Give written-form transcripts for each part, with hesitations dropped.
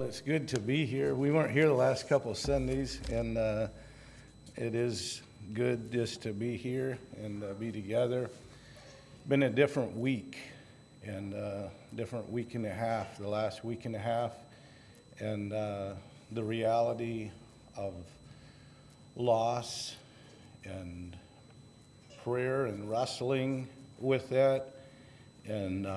it's good to be here. We weren't here the last couple of Sundays, and it is good just to be here and be together. Been a different week, and different week and a half, the last week and a half, and the reality of loss and prayer and wrestling with that, and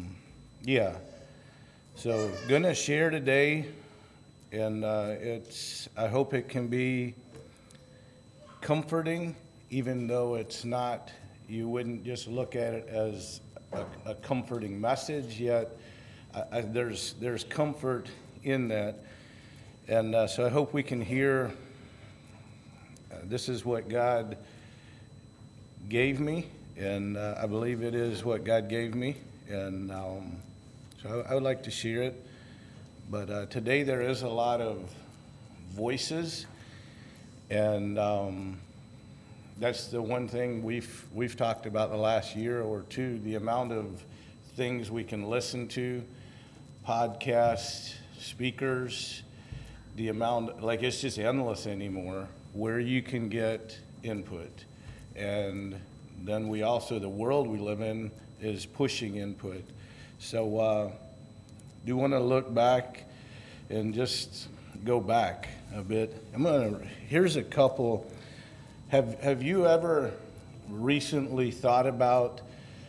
So gonna share today, and I hope it can be comforting, even though it's not. You wouldn't just look at it as a comforting message. Yet there's comfort in that, and so I hope we can hear. This is what God gave me, and I believe it is what God gave me, and. So I would like to share it, but today there is a lot of voices, and that's the one thing we've talked about the last year or two, the amount of things we can listen to, podcasts, speakers, the amount, like it's just endless anymore, where you can get input. And then the world we live in is pushing input. So do want to look back and just go back a bit. Here's a couple. Have you ever recently thought about,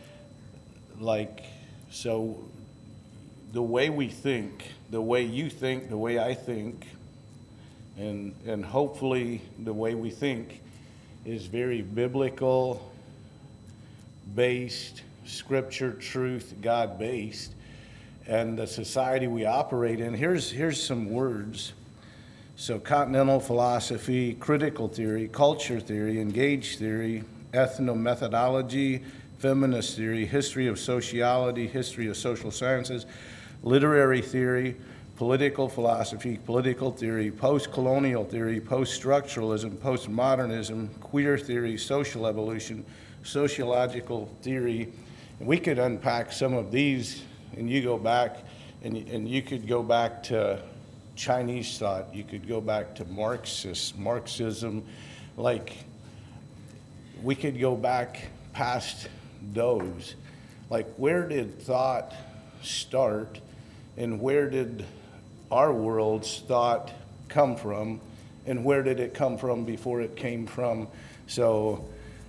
so the way we think, the way you think, the way I think, and hopefully the way we think is very biblical based, Scripture, truth, God-based, and the society we operate in. Here's some words. So continental philosophy, critical theory, culture theory, engaged theory, ethnomethodology, feminist theory, history of sociology, history of social sciences, literary theory, political philosophy, political theory, post-colonial theory, post-structuralism, postmodernism, queer theory, social evolution, sociological theory. We could unpack some of these, and you go back, and you could go back to Chinese thought. You could go back to Marxism. Like, we could go back past those. Like, where did thought start, and where did our world's thought come from, and where did it come from before it came from? So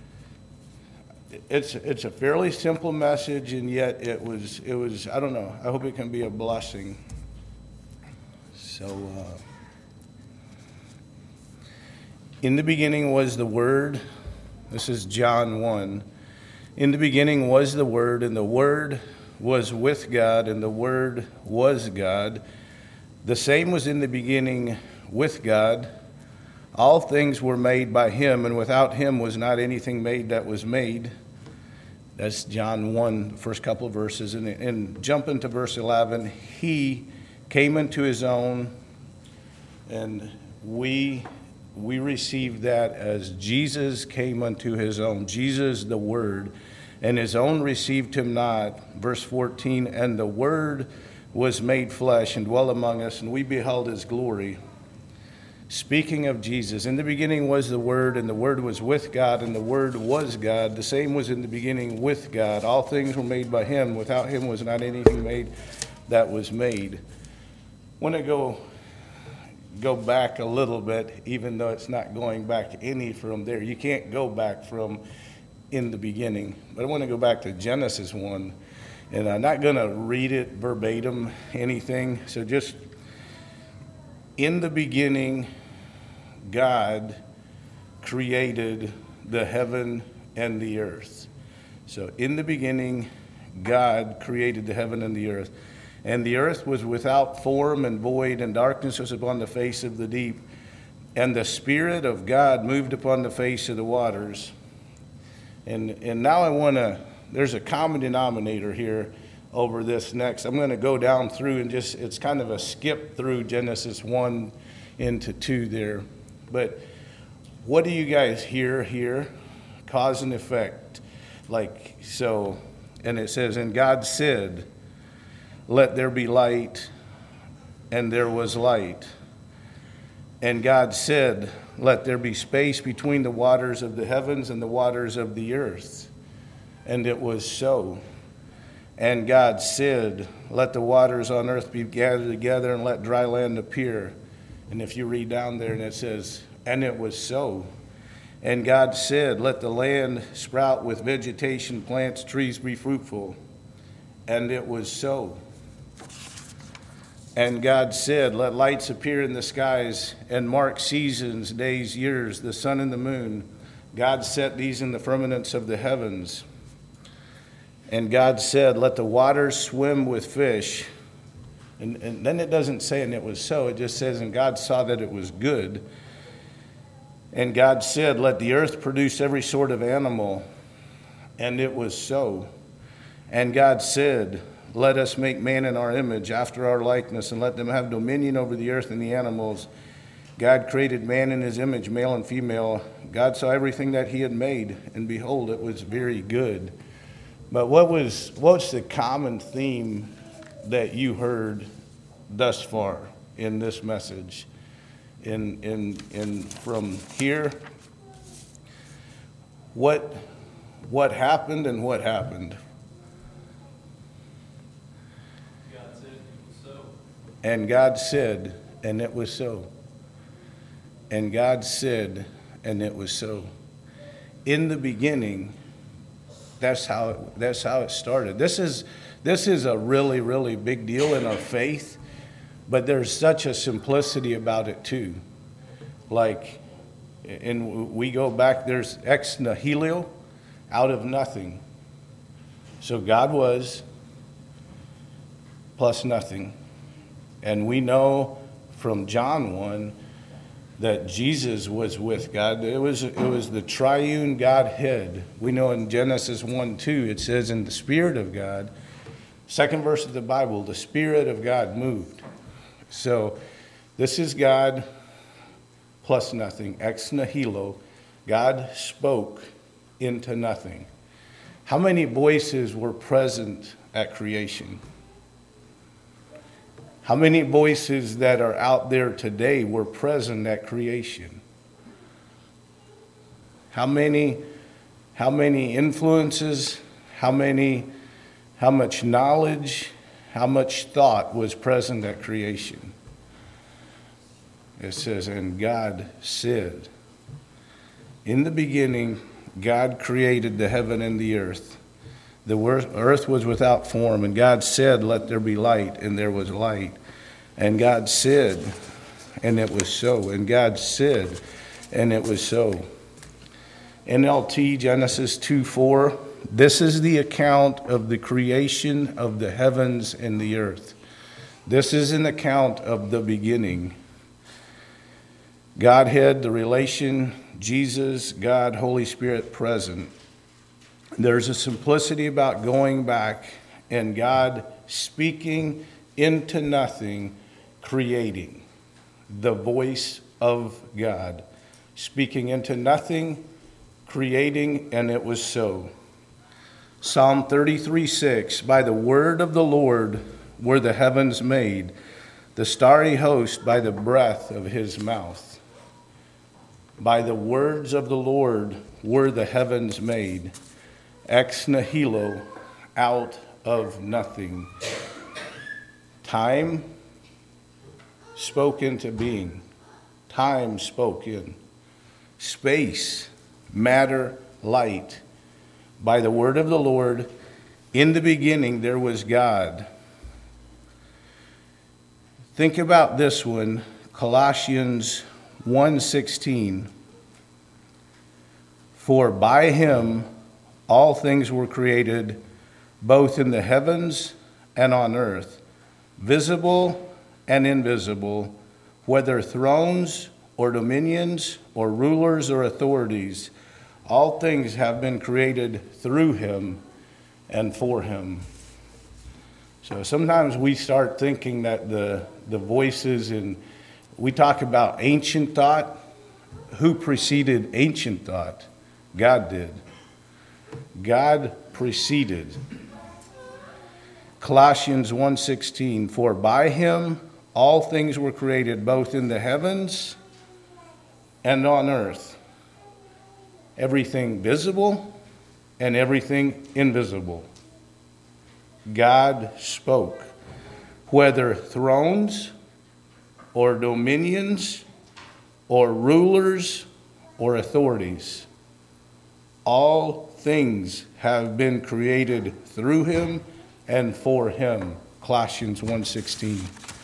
it's a fairly simple message, and yet it was I don't know, I hope it can be a blessing. So in the beginning was the Word. This is John 1. In the beginning was the Word, and the Word was with God, and the Word was God. The same was in the beginning with God. All things were made by him, and without him was not anything made that was made. That's John 1, the first couple of verses. And jump into verse 11. He came into his own, and we received that as Jesus came unto his own. Jesus, the Word, and his own received him not. Verse 14, and the Word was made flesh and dwelt among us, and we beheld his glory. Speaking of Jesus, in the beginning was the Word, and the Word was with God, and the Word was God. The same was in the beginning with God. All things were made by him. Without him was not anything made that was made. I want to go back a little bit, even though it's not going back any from there. You can't go back from in the beginning. But I want to go back to Genesis 1, and I'm not going to read it verbatim, anything. So just in the beginning, God created the heaven and the earth. So in the beginning, God created the heaven and the earth. And the earth was without form and void, and darkness was upon the face of the deep. And the Spirit of God moved upon the face of the waters. And now there's a common denominator here over this next. I'm going to go down through and it's kind of a skip through Genesis 1 into 2 there. But what do you guys hear here? Cause and effect. And it says, and God said, let there be light, and there was light. And God said, let there be space between the waters of the heavens and the waters of the earth. And it was so. And God said, let the waters on earth be gathered together and let dry land appear. And if you read down there and it says, and it was so. And God said, let the land sprout with vegetation, plants, trees be fruitful. And it was so. And God said, let lights appear in the skies and mark seasons, days, years, the sun and the moon. God set these in the firmaments of the heavens. And God said, let the waters swim with fish. And then it doesn't say, and it was so. It just says, and God saw that it was good. And God said, let the earth produce every sort of animal. And it was so. And God said, let us make man in our image, after our likeness, and let them have dominion over the earth and the animals. God created man in his image, male and female. God saw everything that he had made, and behold, it was very good. But what's the common theme that you heard thus far in this message? In from here, what happened and what happened? God said it was so. And God said, and it was so. And God said, and it was so. In the beginning, that's how it started. This is a really, really big deal in our faith, but there's such a simplicity about it too. Like, and we go back, there's ex nihilo, out of nothing. So God was plus nothing. And we know from John 1 that Jesus was with God. It was the triune Godhead. We know in Genesis 1:2 it says, in the Spirit of God, second verse of the Bible, the Spirit of God moved. So this is God plus nothing, ex nihilo. God spoke into nothing. How many voices were present at creation? How many voices that are out there today were present at creation? How many influences, how much knowledge, how much thought was present at creation? It says, and God said, in the beginning, God created the heaven and the earth. The earth was without form, and God said, let there be light, and there was light. And God said, and it was so. And God said, and it was so. NLT, Genesis 2:4. This is the account of the creation of the heavens and the earth. This is an account of the beginning. Godhead, the relation, Jesus, God, Holy Spirit present. There's a simplicity about going back and God speaking into nothing, creating. The voice of God speaking into nothing, creating, and it was so. Psalm 33:6, by the word of the Lord were the heavens made, the starry host by the breath of his mouth. By the words of the Lord were the heavens made. Ex nihilo, out of nothing. Time spoke into being. Time spoke in. Space, matter, light. By the word of the Lord, in the beginning there was God. Think about this one, Colossians 1:16. For by him all things were created, both in the heavens and on earth, visible and invisible, whether thrones or dominions or rulers or authorities. All things have been created through him and for him. So sometimes we start thinking that the voices, and we talk about ancient thought. Who preceded ancient thought? God did. God preceded. Colossians 1:16, for by him all things were created, both in the heavens and on earth. Everything visible and everything invisible. God spoke. Whether thrones or dominions or rulers or authorities, all things have been created through him and for him. Colossians 1:16.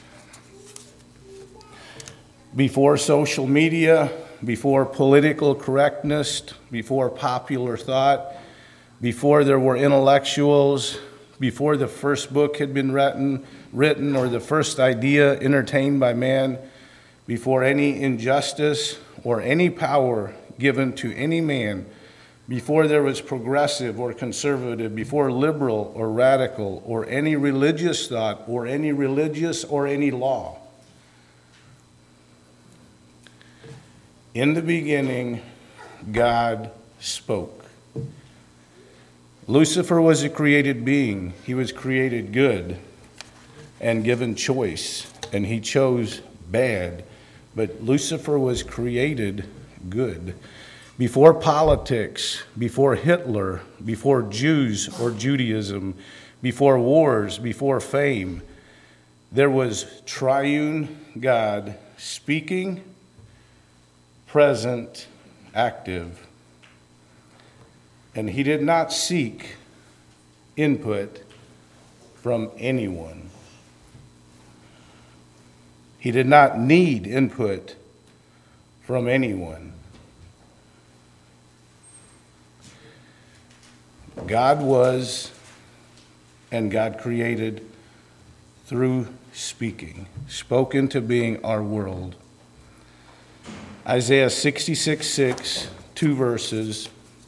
Before social media, before political correctness, before popular thought, before there were intellectuals, before the first book had been written or the first idea entertained by man, before any injustice or any power given to any man, before there was progressive or conservative, before liberal or radical or any religious thought or any religious or any law. In the beginning, God spoke. Lucifer was a created being. He was created good and given choice, and he chose bad. But Lucifer was created good. Before politics, before Hitler, before Jews or Judaism, before wars, before fame, there was triune God speaking, present, active. And he did not seek input from anyone. He did not need input from anyone. God was, and God created through speaking, spoke into being our world. Isaiah 66:6, 2 verses.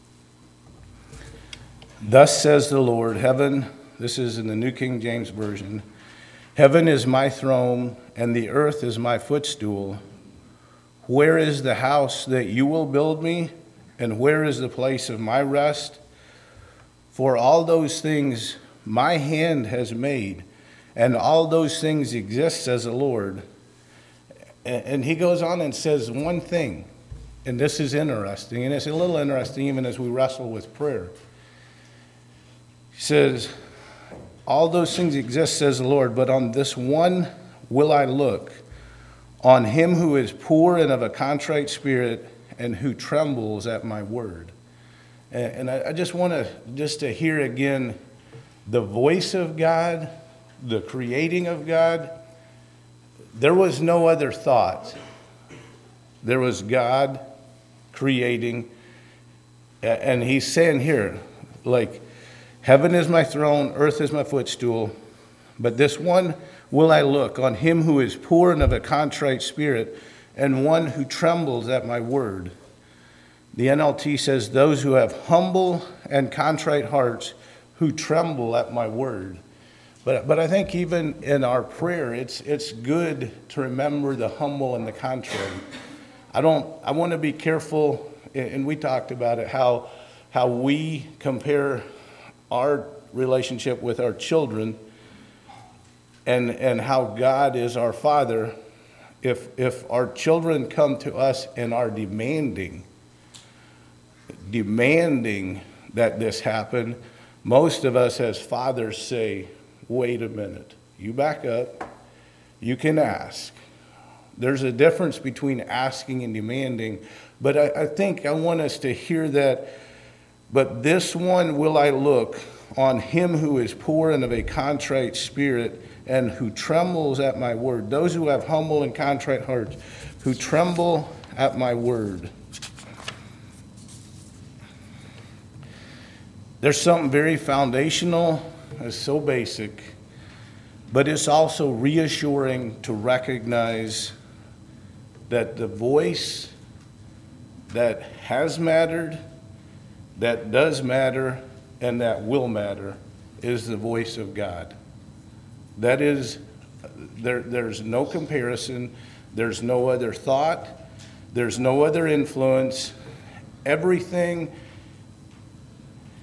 Thus says the Lord, heaven, this is in the New King James Version, heaven is my throne and the earth is my footstool. Where is the house that you will build me? And where is the place of my rest? For all those things my hand has made, and all those things exist, says the Lord. And he goes on and says one thing, and this is interesting, and it's a little interesting even as we wrestle with prayer. He says, all those things exist, says the Lord, but on this one will I look, on him who is poor and of a contrite spirit, and who trembles at my word. And I just want to hear again the voice of God, the creating of God. There was no other thought. There was God creating. And he's saying here, like, heaven is my throne, earth is my footstool, but this one will I look, on him who is poor and of a contrite spirit, and one who trembles at my word. The NLT says, those who have humble and contrite hearts, who tremble at my word. But I think even in our prayer, it's good to remember the humble and the contrite. I want to be careful, and we talked about it, how we compare our relationship with our children and how God is our Father. If our children come to us and are demanding that this happen, most of us as fathers say, wait a minute, you back up, you can ask. There's a difference between asking and demanding, but I think I want us to hear that, but this one will I look, on him who is poor and of a contrite spirit, and who trembles at my word. Those who have humble and contrite hearts, who tremble at my word. There's something very foundational, it's so basic, but it's also reassuring to recognize that the voice that has mattered, that does matter, and that will matter is the voice of God. That is, there's no comparison, there's no other thought, there's no other influence. Everything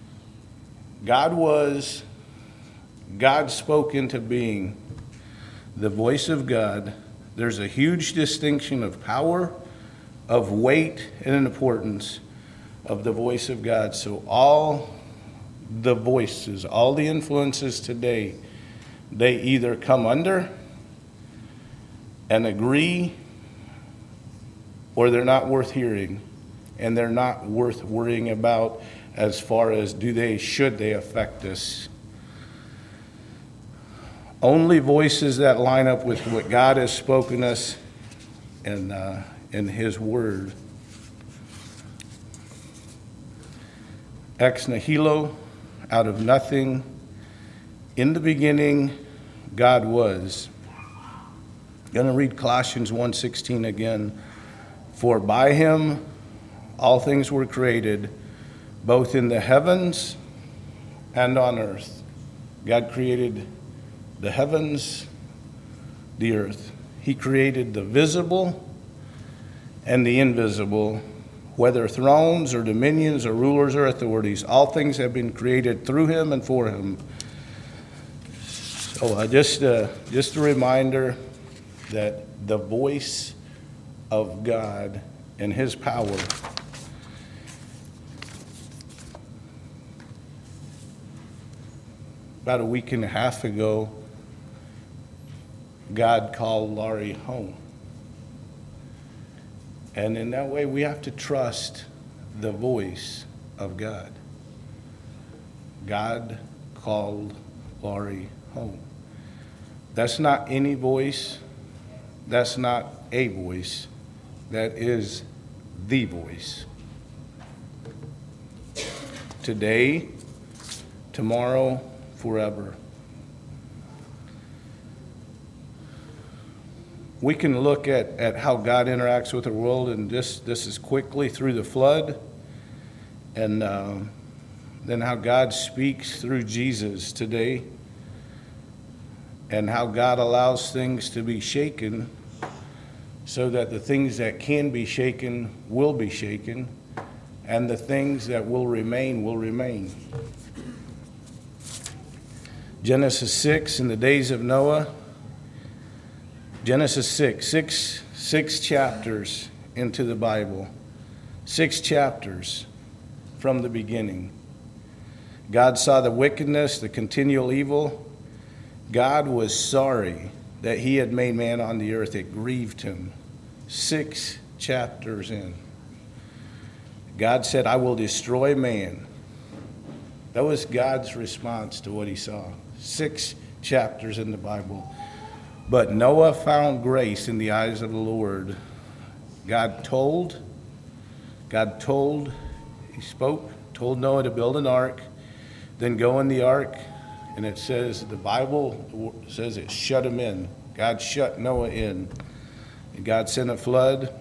God was, God spoke into being. the voice of God, there's a huge distinction of power, of weight, and importance of the voice of God. So all the voices, all the influences today, they either come under and agree, or they're not worth hearing, and they're not worth worrying about as far as should they affect us. Only voices that line up with what God has spoken us in His Word. Ex nihilo, out of nothing. In the beginning, God was. I'm going to read Colossians 1:16 again. For by Him all things were created, both in the heavens and on earth. God created the heavens, the earth. He created the visible and the invisible, whether thrones or dominions or rulers or authorities. All things have been created through Him and for Him. So just a reminder that the voice of God and His power about a week and a half ago, God called Laurie home. And in that way, we have to trust the voice of God. God called Laurie home. That's not any voice. That's not a voice. That is the voice. Today, tomorrow, forever. We can look at how God interacts with the world, and this is quickly through the flood, and then how God speaks through Jesus today, and how God allows things to be shaken so that the things that can be shaken will be shaken, and the things that will remain will remain. Genesis 6, in the days of Noah. Genesis 6 chapters into the Bible. 6 chapters from the beginning. God saw the wickedness, the continual evil. God was sorry that He had made man on the earth. It grieved Him. 6 chapters in. God said, I will destroy man. That was God's response to what He saw. 6 chapters in the Bible. But Noah found grace in the eyes of the Lord. God He spoke, told Noah to build an ark, then go in the ark, and it says, the Bible says it shut him in. God shut Noah in. And God sent a flood,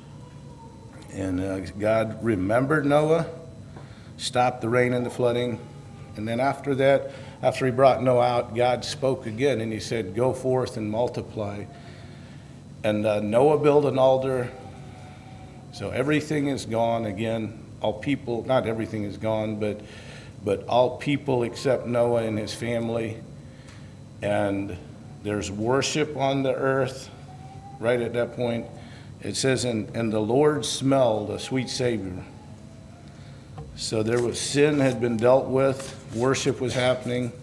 and God remembered Noah, stopped the rain and the flooding, and then after that, after He brought Noah out, God spoke again, and He said, go forth and multiply. And Noah built an altar. So everything is gone again. All people, not everything is gone, but all people except Noah and his family. And there's worship on the earth right at that point. It says, and the Lord smelled a sweet Savior. So there was sin had been dealt with. Worship was happening.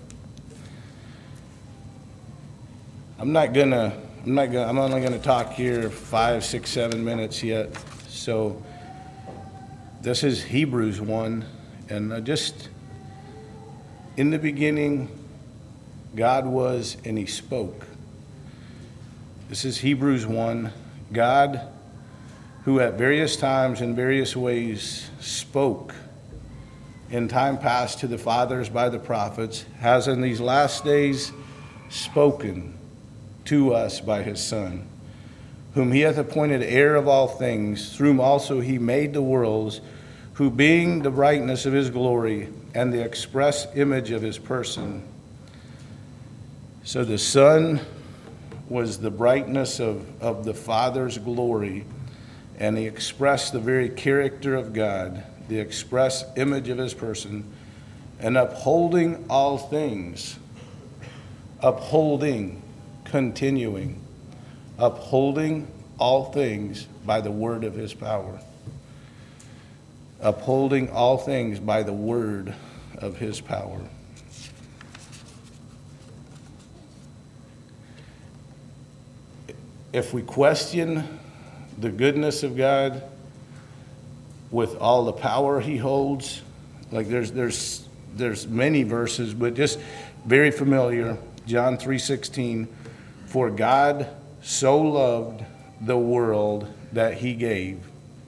I'm only gonna talk here 5, 6, 7 minutes yet. So this is Hebrews 1, and just in the beginning, God was, and He spoke. This is Hebrews 1. God, who at various times in various ways spoke in time past to the fathers by the prophets, has in these last days spoken to us by His Son, whom He hath appointed heir of all things, through whom also He made the worlds, who being the brightness of His glory and the express image of His person. So the Son was the brightness of the Father's glory, and He expressed the very character of God, the express image of His person, and upholding all things. Upholding continuing, upholding all things by the word of his power. Upholding all things by the word of his power. If we question the goodness of God with all the power he holds, like there's many verses, but just very familiar. John 3:16, for God so loved the world that he gave.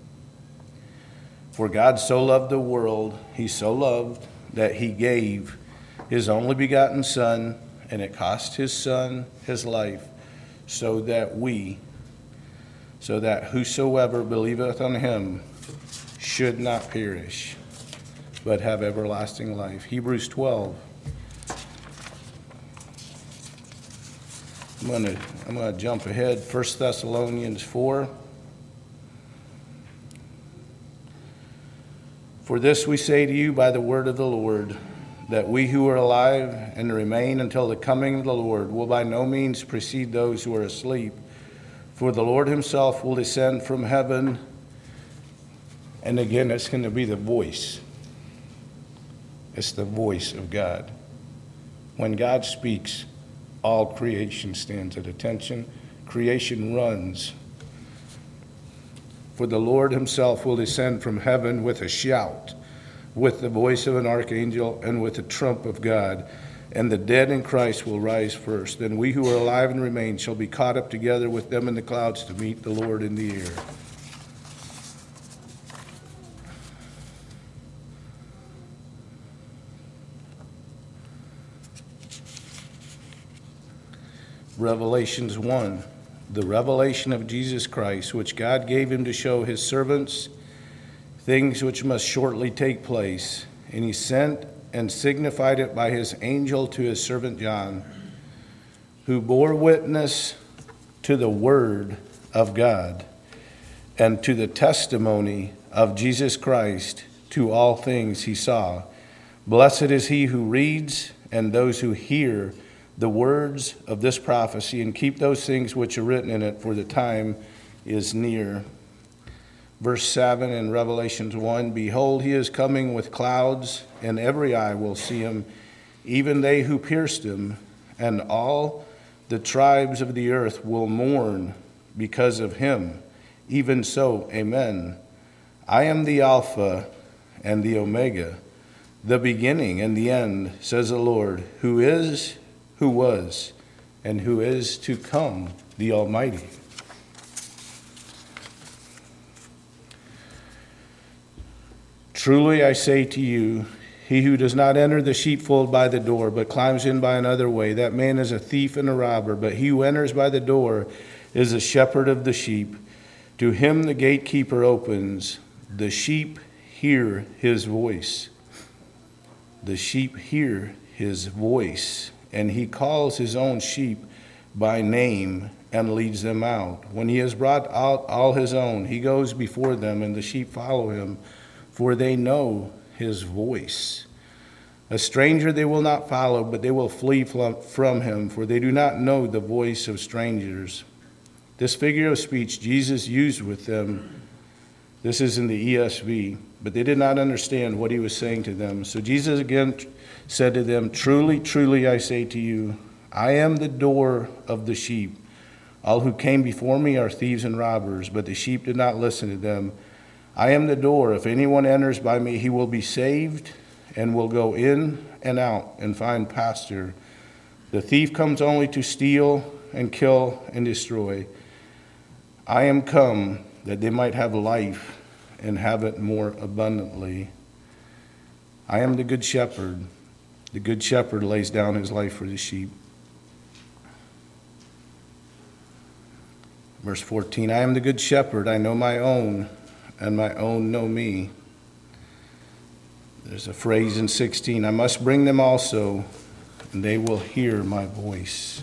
For God so loved the world, he so loved that he gave his only begotten Son, and it cost his Son his life, so that whosoever believeth on him should not perish, but have everlasting life. Hebrews 12. I'm gonna jump ahead. 1 Thessalonians 4. For this we say to you by the word of the Lord, that we who are alive and remain until the coming of the Lord will by no means precede those who are asleep. For the Lord himself will descend from heaven. And again, it's going to be the voice. It's the voice of God. When God speaks, all creation stands at attention. Creation runs. For the Lord himself will descend from heaven with a shout, with the voice of an archangel, and with the trump of God. And the dead in Christ will rise first. Then we who are alive and remain shall be caught up together with them in the clouds to meet the Lord in the air. Revelations 1, the revelation of Jesus Christ, which God gave him to show his servants things which must shortly take place. And he sent and signified it by his angel to his servant John, who bore witness to the word of God and to the testimony of Jesus Christ, to all things he saw. Blessed is he who reads and those who hear the words of this prophecy, and keep those things which are written in it, for the time is near. Verse 7 in Revelations 1, behold, he is coming with clouds, and every eye will see him, even they who pierced him, and all the tribes of the earth will mourn because of him. Even so, amen. I am the Alpha and the Omega, the beginning and the end, says the Lord, who is, who was, and who is to come, the Almighty. Truly I say to you, he who does not enter the sheepfold by the door, but climbs in by another way, that man is a thief and a robber. But he who enters by the door is a shepherd of the sheep. To him the gatekeeper opens. The sheep hear his voice. The sheep hear his voice. And he calls his own sheep by name and leads them out. When he has brought out all his own, he goes before them, and the sheep follow him, for they know his voice. A stranger they will not follow, but they will flee from him, for they do not know the voice of strangers. This figure of speech Jesus used with them. This is in the ESV, but they did not understand what he was saying to them. So Jesus again said to them, truly, truly, I say to you, I am the door of the sheep. All who came before me are thieves and robbers, but the sheep did not listen to them. I am the door. If anyone enters by me, he will be saved and will go in and out and find pasture. The thief comes only to steal and kill and destroy. I am come that they might have life and have it more abundantly. I am the good shepherd. The good shepherd lays down his life for the sheep. Verse 14, I am the good shepherd. I know my own, and my own know me. There's a phrase in 16, I must bring them also, and they will hear my voice.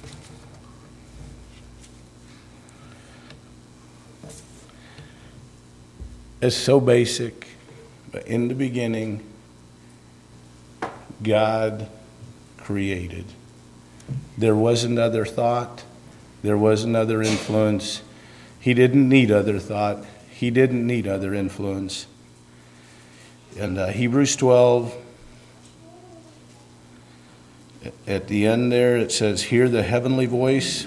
It's so basic, but in the beginning, God created. There was another thought. There was another influence. He didn't need other thought. He didn't need other influence. And Hebrews 12, at the end there, it says, hear the heavenly voice.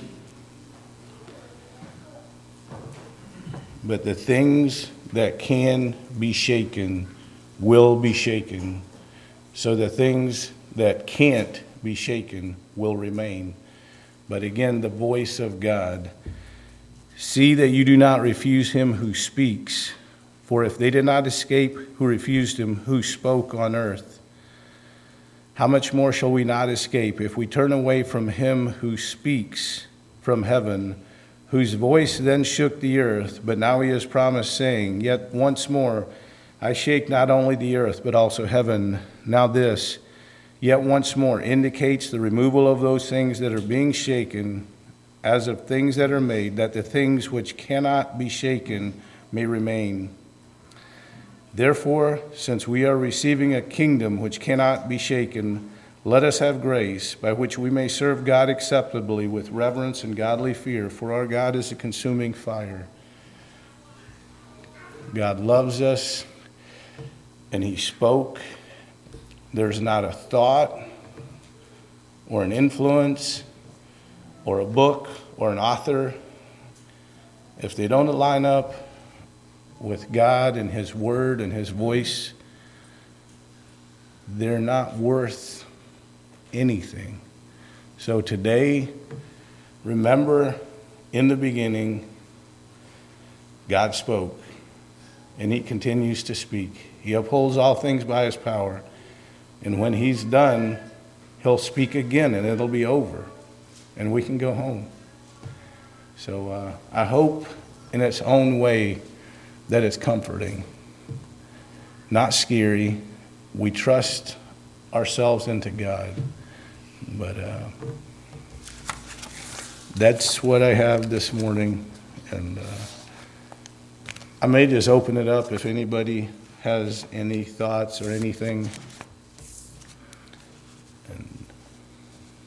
But the things that can be shaken will be shaken. So the things that can't be shaken will remain. But again, the voice of God. See that you do not refuse him who speaks. For if they did not escape who refused him, who spoke on earth, how much more shall we not escape if we turn away from him who speaks from heaven, whose voice then shook the earth, but now he has promised, saying, yet once more I shake not only the earth, but also heaven. Now this, yet once more, indicates the removal of those things that are being shaken, as of things that are made, that the things which cannot be shaken may remain. Therefore, since we are receiving a kingdom which cannot be shaken, let us have grace by which we may serve God acceptably with reverence and godly fear, for our God is a consuming fire. God loves us, and he spoke. There's not a thought or an influence or a book or an author, if they don't line up with God and his word and his voice, they're not worth anything. So today, remember, in the beginning, God spoke, and he continues to speak. He upholds all things by his power, and when he's done, he'll speak again, and it'll be over, and we can go home. So I hope in its own way that it's comforting, not scary. We trust ourselves into God. But that's what I have this morning. And I may just open it up if anybody has any thoughts or anything